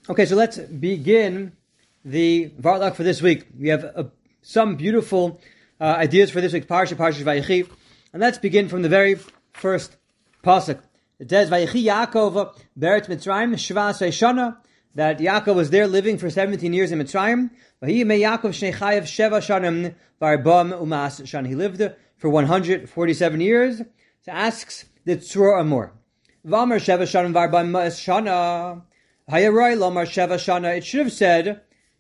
Okay, so let's begin the Varlach for this week. We have some beautiful ideas for this week's Parsha Vayechi, and let's begin from the very first pasuk. It says, Vayechi Yaakov Beretz Mitzrayim Shvas Shana, that Yaakov was there living for 17 years in Mitzrayim. Vahi me Yaakov Shnei Chayev Sheva Shanim Varbam Umas Shan. He lived for 147 years. So asks the Tzur Amor. Vamar Sheva Shanim Varbam Umas Shana. Hayaroy Lomar Sheva Shana. It should have said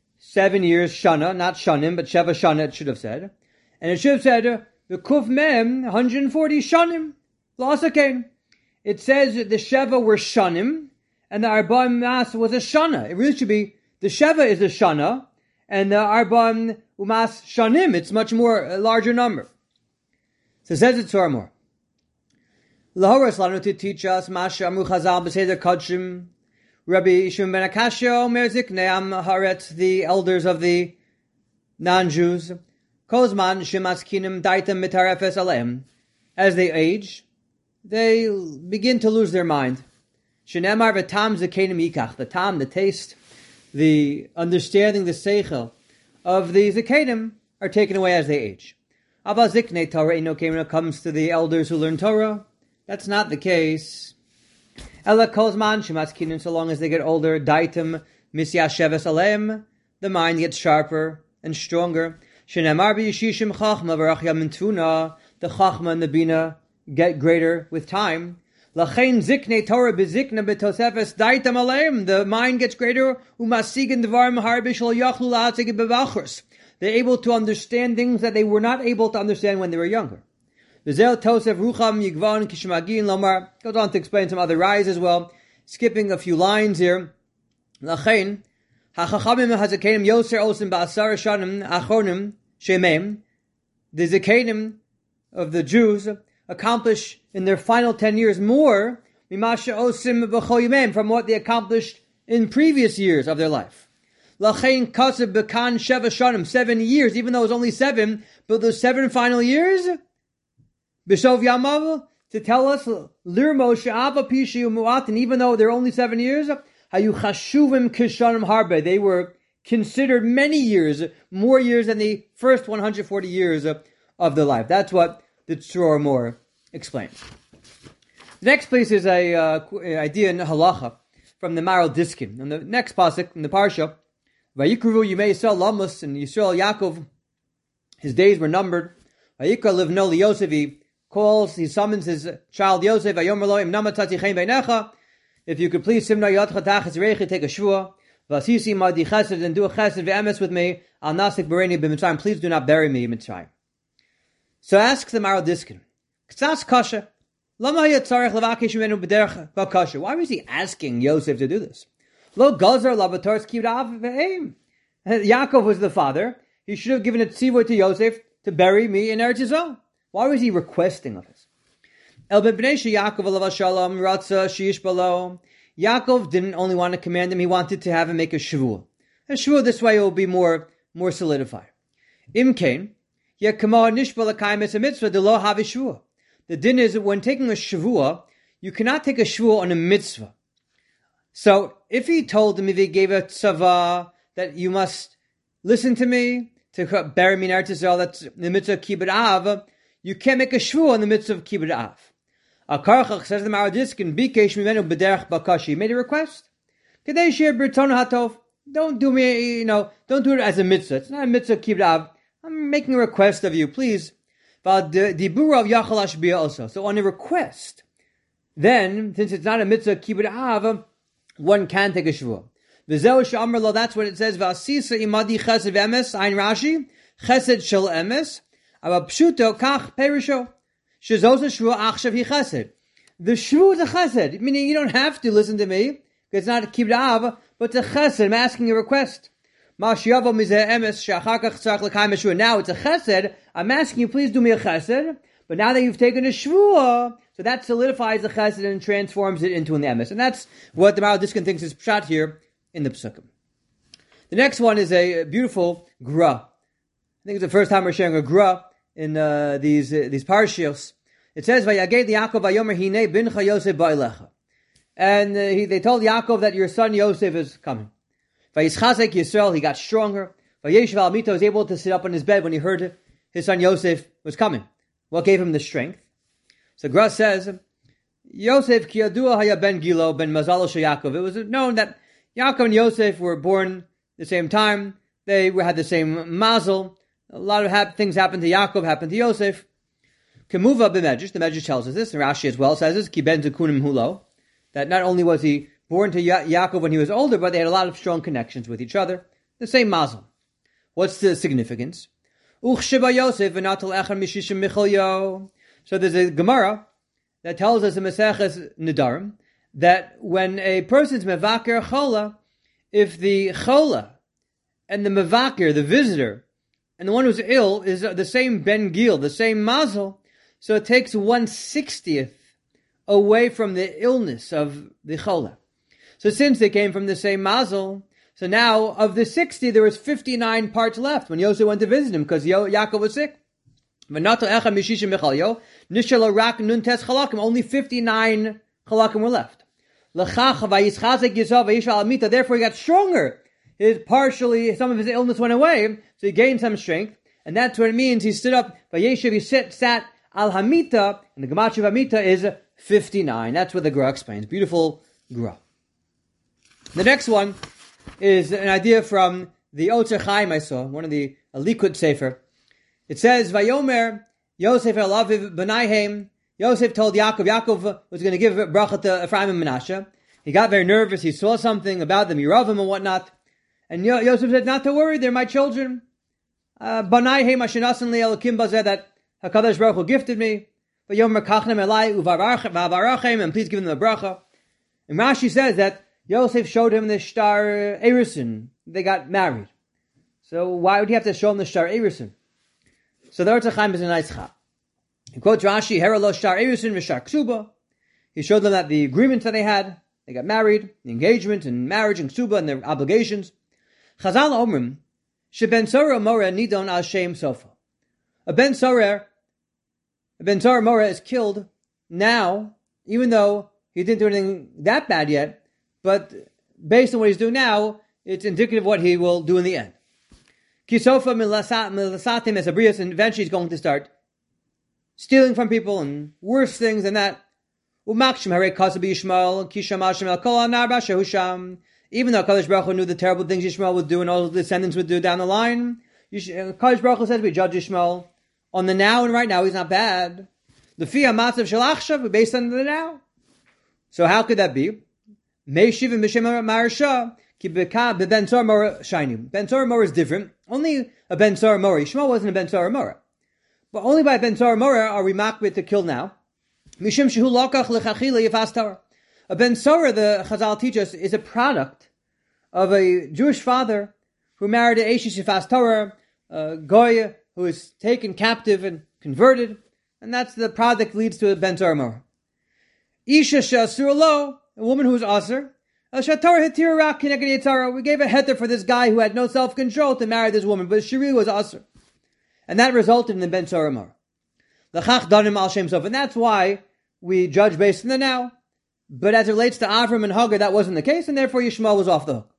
7 years Shana, not Shanim, but Sheva Shana it should have said. And it should have said the Kuf Mem 140 Shanim. Lasakain. It says the Sheva were Shanim, and the Arba'im Mas was a Shana. It really should be the Sheva is a Shana, and the Arba'im Umas Shanim. It's much more a larger number. So it says it Tzur more. Lahoras lanu to teach us Masha Amru Chazal B'Seder Kodshim. Rabbi Shimon ben Akashia Omer Ziknei Haaretz, the elders of the non-Jews, Kozman Shemaskinim Daitem Mitarefes Aleim. As they age, they begin to lose their mind. Shenemar v'tam zekenim yikach, the tam, the taste, the understanding, the seichel of the zekenim are taken away as they age. Abba ziknei Torah ino when it comes to the elders who learn Torah, that's not the case. Ela kozman shemaskinim, so long as they get older, daitem misyasheves aleim, the mind gets sharper and stronger. Shenemar b'yishishim chachma v'rachya mintuna, the chachma and the bina get greater with time. Lachein ziknei Torah bezikna betosefes daitem aleim, the mind gets greater. Umasigin dvarim harbi shel yachlu la'atzig bevachros, they're able to understand things that they were not able to understand when they were younger. V'zel tosef rucham yigvan kishmagin lomar, goes on to explain some other rise as well, skipping a few lines here. Lachein hachachamim hazakenim yoser osim ba'asar shanim achronim shemem, the zakenim of the Jews accomplish in their final 10 years more mimasha osim b'chol yimem, from what they accomplished in previous years of their life. Lachein kasev bekan sheva shanim, 7 years, even though it was only 7, but those 7 final years, b'shov yamav, to tell us lirmo she'ava pishiu mu'at, and even though they're only 7 years, hayu chashuvim kishanim harbe, they were considered many years, more years than the first 140 years of their life. That's what the Tzur Amor explains. The next place is a idea in halacha from the Maral Diskin. And the next pasuk in the parsha, Vayikru Yimei Yisrael Lamus, and Yisrael Yaakov, his days were numbered. Vayikra Livno Yosef, he summons his child Yosef. Vayomer lo im namatati chen beinecha, if you could please simna yotcha tachas reichi, take a shvua. Vasisi madi chesed, and do a chesed ve'emes with me. Al nasik bereni b'mitzrayim, please do not bury me in Mitzrayim. So asks the Maral Diskin, K'tzas kasha, lama yatzarech levakish mimenu b'derech v'kasha. Why was he asking Yosef to do this? Lo gazar labatars kivrav ve'eim. Yaakov was the father. He should have given a tzivur to Yosef to bury me in Eretz Yisrael. Why was he requesting of us? El b'nei Yaakov alav shalom ratza shiish balo. Yaakov didn't only want to command him; he wanted to have him make a shvuah. A shvuah this way will be more solidified. Imkain yekama nishbal akayim mitzvah de lo havi shvuah. The din is that when taking a shvuah, you cannot take a shvuah on a mitzvah. So if he told him, if he gave a tzava that you must listen to me to bury me in Eretz Yisrael, that's the mitzvah of kibbud av, you can't make a shvuah on the mitzvah of kibbud av. Akarchach, says the Maral Diskin, bikesh mimenu b'derech bakashi. He made a request. Kadei shir b'riton hatov. Don't do me, don't do it as a mitzvah. It's not a mitzvah of kibbud av. I'm making a request of you, please. Dibura of yachal ashbiyah also. So on a request, then, since it's not a mitzvah of kibbud av, one can take a shvuah. V'zeu she'amar lo, that's what it says. V'asisa imadi chesed v'emes, ein Rashi, chesed shel emes, ava pshuto kach perisho. Shezos shvuah achshav hi chesed. The shvuah is a chesed, meaning you don't have to listen to me, because it's not a kibbud av, but it's a chesed. I'm asking a request. Now it's a chesed. I'm asking you, please do me a chesed. But now that you've taken a shvuah, so that solidifies the chesed and transforms it into an emes. And that's what the Maral Diskin thinks is pshat here in the psukim. The next one is a beautiful gra. I think it's the first time we're sharing a gra in these parshios. It says, "Vayaged Yaakov vayomer hinei bincha Yosef ba'elecha." And they told Yaakov that your son Yosef is coming. Vayischazek Yisrael, he got stronger. Vayeshev al mito, was able to sit up on his bed when he heard his son Yosef was coming. What gave him the strength? So Gra says, Yosef ki yadua haya ben Gilo ben Mazalo shel Yaakov. It was known that Yaakov and Yosef were born the same time. They had the same mazel. A lot of things happened to Yaakov, happened to Yosef. Kemuva b'medrash, the Medrash tells us this, and Rashi as well says this, ki ben zekunim hulo, that not only was he born to Yaakov when he was older, but they had a lot of strong connections with each other. The same mazel. What's the significance? Uchsheba Yosef v'natal echad mishishim michalyo. So there's a Gemara that tells us in Maseches Nedarim that when a person's mevaker chola, if the chola and the mevaker, the visitor, and the one who's ill is the same ben gil, the same mazel, so it takes 1/60th away from the illness of the chola. So since they came from the same mazel, so now of the 60, there was 59 parts left when Yosef went to visit him because Yaakov was sick. Only 59 chalakim were left. Therefore, he got stronger. Some of his illness went away, so he gained some strength, and that's what it means. He stood up. He sat al hamita, and the gematria of hamita is 59. That's what the Gra explains. Beautiful Gra. The next one is an idea from the Otzer Chaim I saw, one of the Likud Sefer. It says, Vayomer Yosef el Aviv b'naihem. Yosef told Yaakov was going to give bracha to Ephraim and Menashe. He got very nervous. He saw something about them, Yeravim and whatnot. And Yosef said, not to worry, they're my children. B'naihem ashinasan li elokim bazeh, that HaKadosh Baruch Hu gifted me. Vayomer kachnem elai uvarachem, and please give them the bracha. And Rashi says that Yosef showed him the Shtar Erison. They got married. So why would he have to show him the Shtar Erison? So the Otzer Chaim is a nice chap. He quotes Rashi, Heralo Shtar Erison v'Shtar Ksuba. He showed them that the agreements that they had, they got married, the engagement and marriage and Ksuba and their obligations. Chazal Omrim, Sheben Sorah Moreh Nidon Al Shem Sofa. A Ben Sorah Moreh is killed now, even though he didn't do anything that bad yet, but based on what he's doing now, it's indicative of what he will do in the end. Kisofa milasatim as abrius, and eventually he's going to start stealing from people and worse things than that. Umakshim harei kasabi Yishmael kishamashim el kol anarba shehusham. Even though Kadosh Baruch Hu knew the terrible things Yishmael would do and all his descendants would do down the line, Kadosh Baruch Hu says we judge Yishmael on the now, and right now he's not bad. The fia matzav shalachshav, based on the now. So how could that be? Meishiv and Mishem Maharsha ki beka ben Tzor Mora shining. Ben Tzor Mora is different. Only a Ben Tzor Mora. Yishmael wasn't a Ben Tzor Mora. But only by Ben Tzor Mora are we makbid to kill now. Mishim shehu lokach lechachila yifas Torah. A Ben Tzor, the Chazal teach us, is a product of a Jewish father who married an Eshish yifas Torah, a Goy who is taken captive and converted, and that's the product leads to a Ben Tzor Mora. Isha she'asur lo, a woman who is aser. We gave a heter for this guy who had no self-control to marry this woman, but she really was aser. And that resulted in the Ben Tzor Mora. And that's why we judge based on the now. But as it relates to Avram and Hagar, that wasn't the case, and therefore Yishmael was off the hook.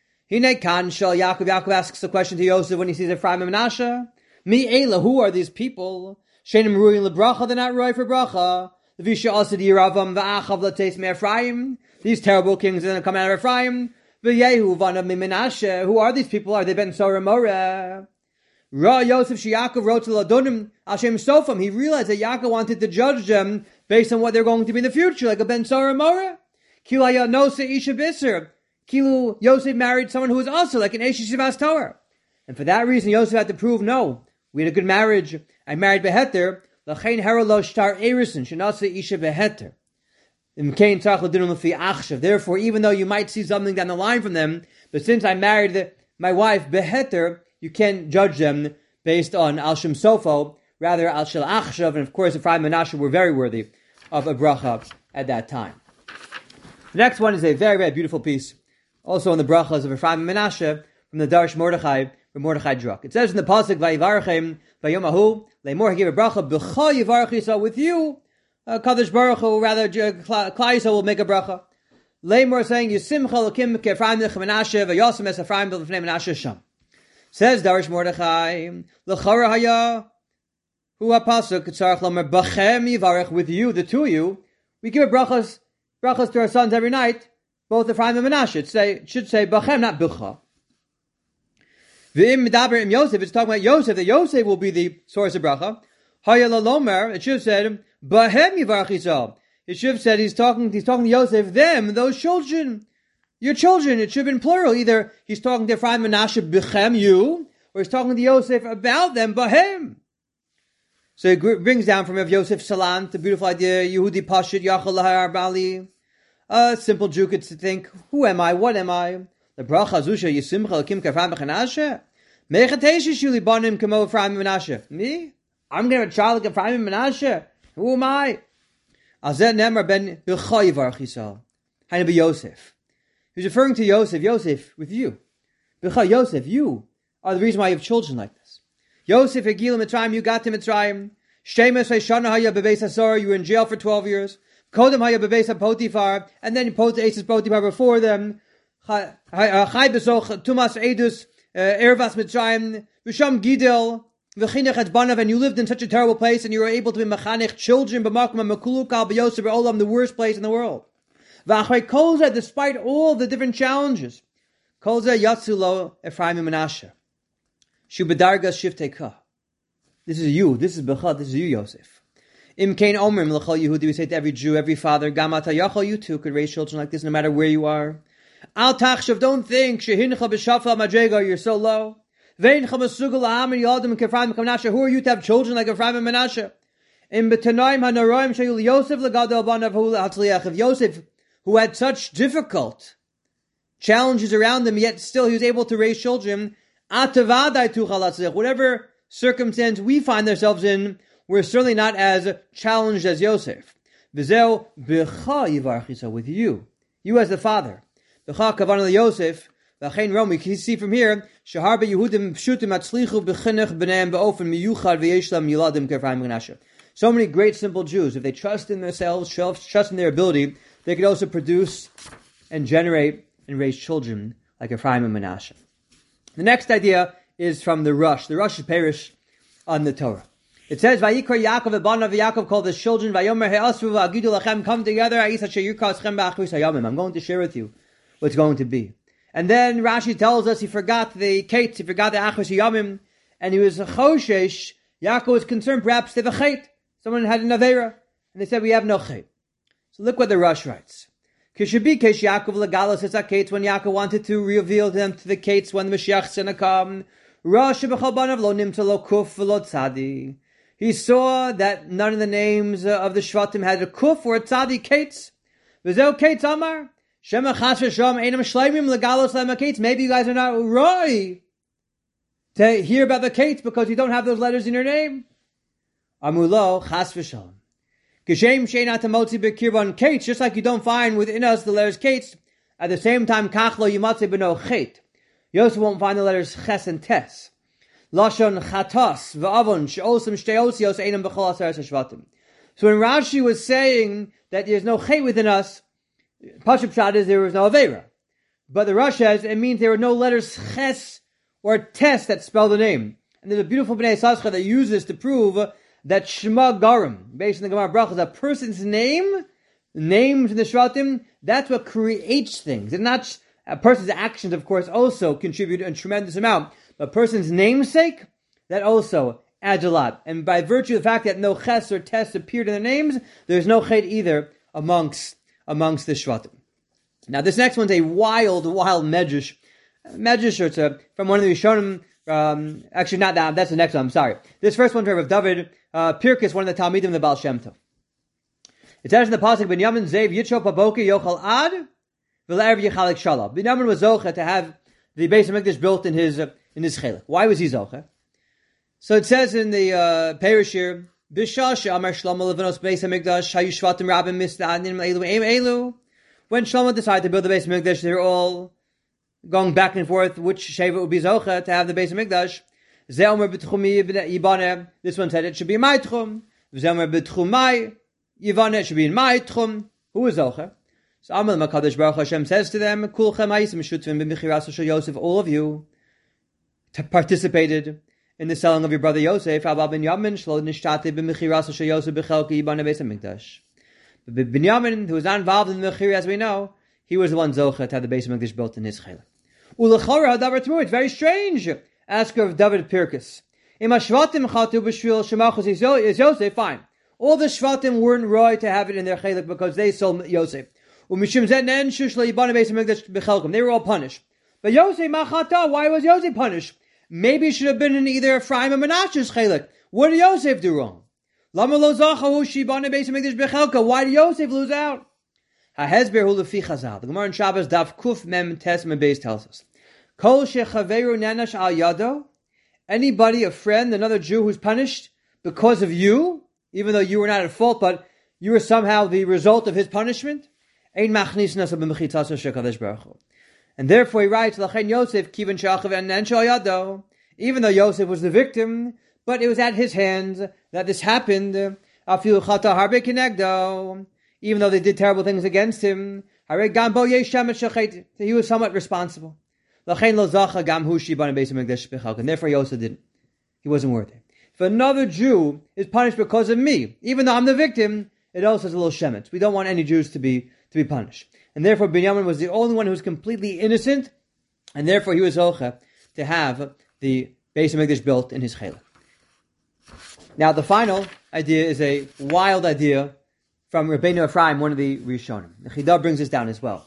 Yaakov asks the question to Yosef when he sees Ephraim and Menashe. Mi Eila, who are these people? Shenim ruin lebracha, they're not roy for bracha. These terrible kings are going to come out of Ephraim. Who are these people? Are they Ben Tzor Moreh? Ra Yosef Yaakov wrote to Ladonim Hashem Sofam. He realized that Yaakov wanted to judge them based on what they're going to be in the future, like a Ben Tzor Moreh. Kilu Yosef Isha Bisser. Kilu Yosef married someone who was also like an Eshish Yifas Torah. And for that reason, Yosef had to prove, no, we had a good marriage. I married Beheter. L'chein heralo shtar erison shenasa isha beheter. Therefore, even though you might see something down the line from them, but since I married my wife beheter, you can't judge them based on al shem sofo, rather al shel achshav. And of course, Ephraim and Menashe were very worthy of a bracha at that time. The next one is a very, very beautiful piece, also on the brachas of Ephraim and Menashe from the Darsh Mordechai, from Mordechai Druk. It says in the pasuk Vayivarchem Vayomahu Leimor, he gave a bracha b'cha yivarach Yisrael, with you Kadosh Baruch Hu, rather Klal Yisrael will make a bracha. Lamor saying, Yisimcha Elokim K'Ephraim Lechem Menashe V'Yosem Es Ephraim B'Lefnei Menashe Sham. Says Darish Mordechai, L'chara Haya Hu HaPasuk Tzarech Lomer Bachem Yivarech, with you, the two of you, we give brachas to our sons every night, both Ephraim and Menashe. It should say Bachem, not Bicha. V'im Medaber Im Yosef, it's talking about Yosef, that Yosef will be the source of bracha. Haya Lalomer, it should have said Bachem Yivarech Yisrael. It should have said he's talking to Yosef, them, those children, your children. It should have been plural. Either he's talking to Ephraim and Menashe B'chem, you, or he's talking to Yosef about them, B'hem. So it brings down from Rav Yosef Salant the beautiful idea, Yehudi Pashut Yachol Lahar Bali. A simple Jew could think, who am I? What am I? The bracha Zusha Yisimcha Elokim K'Ephraim B'Chanashe? Mechatesh Shuli Banim K'mo Ephraim and Menashe. Me? I'm going to have a child like Ephraim and Menashe. Who am I? Azet Nemar ben B'cha Yivarech Yisrael. Hainu B'Yosef. He's referring to Yosef. Yosef, with you. B'cha, Yosef, you are the reason why you have children like this. Yosef Egil Mitzrayim, you got to Mitzrayim. Shemes Shana Haya Bebeis Hasor, you were in jail for 12 years. Kodem Haya Bebeis Potifar, and then Aces Potifar before them. Chai Besoch Tumas Edus Ervas Mitzrayim V'Sham Gidel V'Chinech Et Banav, and you lived in such a terrible place, and you were able to be Mechanech children B'Makom Mekulukal B'Yosef Olam, the worst place in the world. V'Achrei Kolzeh, despite all the different challenges, Kolzeh Yatzulo Ephraim and Menashe. Shubadarga Shifteka. This is you. This is B'cha. This is you, Yosef. Im Kain Omrim L'chol Yehudi. We say to every Jew, every father, Gamata Yachol, you too could raise children like this, no matter where you are. Al Tachshav, don't think Shehincha B'Shafla Madrega, you're so low. Veincha Masugul La'am Yadim K'Ephraim Menashe. Who are you to have children like Ephraim and Menashe? Im B'Tanoim HaNaroim Sheyul Yosef L'Gadol Banav Hu L'Hatzliach. If Yosef, who had such difficult challenges around him, yet still he was able to raise children. Whatever circumstance we find ourselves in, we're certainly not as challenged as Yosef. With you as the father. Yosef. We can see from here, so many great simple Jews, if they trust in themselves, trust in their ability, they could also produce and generate and raise children like Ephraim and Menashe. The next idea is from the Rosh. The Rosh is Perish on the Torah. It says, Vayikra Yaakov Ebanav, Yaakov called his children, Vayomer He'asru V'agidu Lachem, come together, I'm going to share with you what's going to be. And then Rashi tells us he forgot the Kates, he forgot the Achros Yamim, and he was a Choshesh. Yaakov was concerned, perhaps they have a Chet. Someone had an Avera, and they said, we have no Chet. So look what the Rosh writes. Kishabi Yaakov legalos his Kates, when Yaakov wanted to reveal them to the Kates when the Mashiach is going to come. Rosh b'chalbanav lo nimta lo kuf v'lo tzadi. He saw that none of the names of the Shvatim had a kuf or a tzadi Kates. V'zeu Kates Amar. Shema chas v'sham einam shleimim legalos lema Kates. Maybe you guys are not right to hear about the Kates because you don't have those letters in your name. Amulo chas v'sham. Kishem sheina tamotzi b'kirban Kates, just like you don't find within us the letters Kates. At the same time, kachlo yimatze b'no Chet. You also won't find the letters Ches and Tes. Lashon Chatos v'Avon she'osem shtei osios einam b'chol aseres hashvatim. So when Rashi was saying that there's no Chet within us, Pashup Pshat is there was no Avera. But the Rosh says it means there were no letters Ches or Tes that spell the name. And there's a beautiful Bnei Sascha that uses this to prove that Shema Garim, based on the Gemara Brachos, a person's name, names in the Shvatim, that's what creates things. And not a person's actions, of course, also contribute a tremendous amount. But a person's namesake, that also adds a lot. And by virtue of the fact that no Ches or Tes appeared in the names, there's no Chet either amongst the Shvatim. Now, this next one's a wild medrash. Medrash, it's from one of the Rishonim. Actually, not that. That's the next one. I'm sorry. This first one's from Rav David Pirkis, one of the Talmidim of the Baal Shem Tov. It says in the pasuk, Binyamin Zev Yitzchok Paboki Yochal Ad V'Le'erev Yichalik Shalom. Binyamin was zoche to have the Beis Hamikdash built in his chelik. Why was he zoche? So it says in the Perish here, B'Shasha Amar Shlomo Levanos Beis Hamikdash Hayu Shvatim Rabim Mista'anim Elu Eim Elu. When Shlomo decided to build the Beis Hamikdash, they're all going back and forth which Sheva would be zoche to have the Beis Hamikdash. Zeomer B'Tchumi Yibane. This one said it should be in my Tchum. Zeomer B'Tchumai Yivane, it should be in my Tchum. Who is zoche? So Amal Makadosh Baruch Hashem says to them, Kulchem Ha'isem Shutvim b'Mechiras Shel Yosef, all of you participated in the selling of your brother Yosef. Abba Binyamin Shlo Nishtate b'Mechiras Shel Yosef b'Chelki Yibana Beis HaMikdash. But Binyamin, who was not involved in the Mechir, as we know, he was the one Zocha to have the Beis HaMikdash built in his Chelek. Ulechora Hadavar Tmur, it's very strange. Ask of David Pirkus. Im Hashvatim Chatu B'Shvil Shemachos is Yosef, fine. All the Shvatim weren't right to have it in their Chelek because they sold Yosef. They were all punished. But Yosef Machata, why was Yosef punished? Maybe it should have been in either Ephraim or Menashe's Chelek. What did Yosef do wrong? Why did Yosef lose out? The Gemara in Shabbos Daf Kuf Mem Tes Mebeis tells us, Kol shechaveru nanash al yado, anybody, a friend, another Jew who's punished because of you, even though you were not at fault, but you were somehow the result of his punishment, and therefore he writes, Lachen Yosef kiven shachav and nanshal yado, even though Yosef was the victim, but it was at his hands that this happened, even though they did terrible things against him, he was somewhat responsible. And therefore Yosef didn't. He wasn't worthy. If another Jew is punished because of me, even though I'm the victim, it also is a little shemetz. We don't want any Jews to be punished. And therefore Binyamin was the only one who was completely innocent, and therefore he was zocha to have the Beis HaMikdash built in his chelek. Now the final idea is a wild idea from Rabbeinu Ephraim, one of the Rishonim. The Chidah brings this down as well.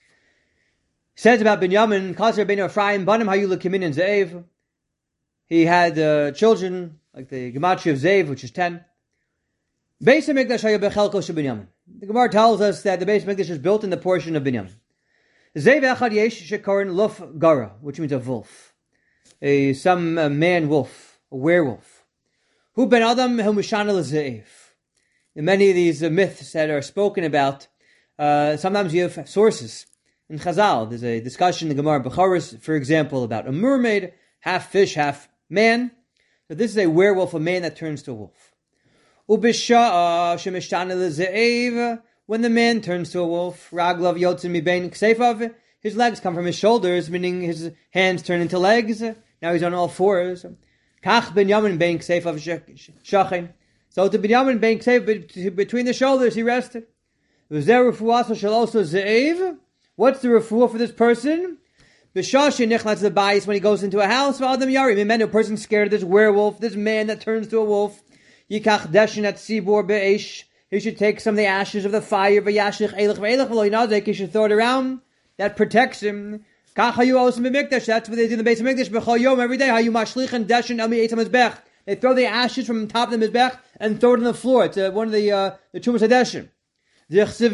He says about Binyamin, Kasser Rabbeinu Ephraim, Banim Hayula Kimin and Ze'ev. He had children, like the Gematria of Ze'ev, which is 10. Beis HaMikdash Haya Bechelko Shel Binyamin. The Gemara tells us that the Beis HaMikdash is built in the portion of Binyamin. Ze'ev Echad Yesh Shekorin Luf Gara, which means a wolf. Some man wolf, a werewolf. Hu Ben Adam Hu Mishana L'Ze'ev. In many of these myths that are spoken about, sometimes you have sources. In Chazal, there's a discussion in the Gemara Bechoros, for example, about a mermaid, half fish, half man. So this is a werewolf, a man that turns to a wolf. Ubisha'a shemishtaneh leze'ev, when the man turns to a wolf, raglav yotzin mibein kseifav, his legs come from his shoulders, meaning his hands turn into legs. Now he's on all fours. Kach Binyamin bein kseifav shachin. So to Binyamin bein kseifav, between the shoulders, he rested. Was there refuah shel also ze'ev? What's the refuah for this person? B'shashi nichlatz the bayis, when he goes into a house. V'adam yarim, a person scared of this werewolf, this man that turns to a wolf. Yikach deshin at sibor be'esh. He should take some of the ashes of the fire. V'yashich elich v'elich v'lo yinazek. He should throw it around. That protects him. Kach hayu osim b'mikdash. That's what they do in the Beis HaMikdash. B'chol yom, every day. Hayu mashlichen deshin ami eitam mizbech. They throw the ashes from the top of the mizbech and throw it on the floor. It's one of the Tumas Hadeshin. You take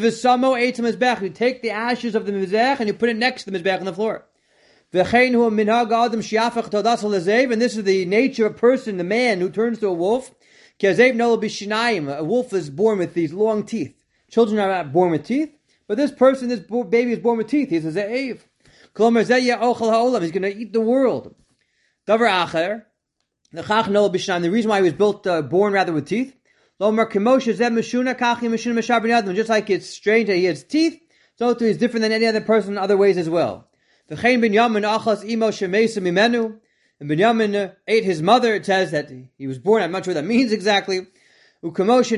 the ashes of the mizbech and you put it next to the mizbech on the floor. And this is the nature of a person, the man who turns to a wolf. A wolf is born with these long teeth. Children are not born with teeth, but this person, this baby is born with teeth. He's a ze'ev. He's going to eat the world. The reason why he was born rather with teeth, just like it's strange that he has teeth, so too he's different than any other person in other ways as well. And Binyamin ate his mother. It says that he was born. I'm not sure what that means exactly. A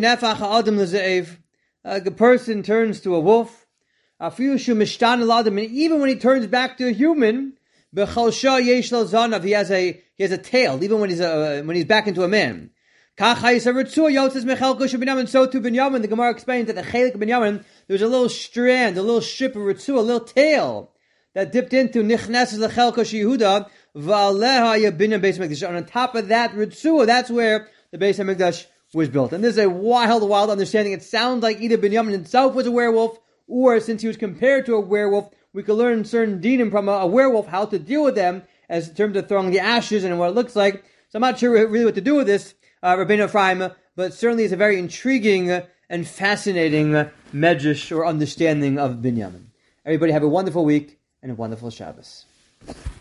person turns to a wolf. And even when he turns back to a human, he has a tail, even when he's back into a man. And so too Binyamin, the Gemara explains that the Chelek of Binyamin, there was a little strand, a little strip of Ritzua, a little tail that dipped into Nichnes Lechelko Yehuda V'aleha Yabinyan Beis HaMikdash. On top of that Ritzua, that's where the Beis HaMikdash was built. And this is a wild understanding. It sounds like either Binyamin himself was a werewolf, or since he was compared to a werewolf, we could learn certain dinim from a werewolf, how to deal with them, as in terms of throwing the ashes and what it looks like. So I'm not sure really what to do with this. Rabbeinu Ephraim, but certainly it's a very intriguing and fascinating medrash or understanding of Binyamin. Everybody have a wonderful week and a wonderful Shabbos.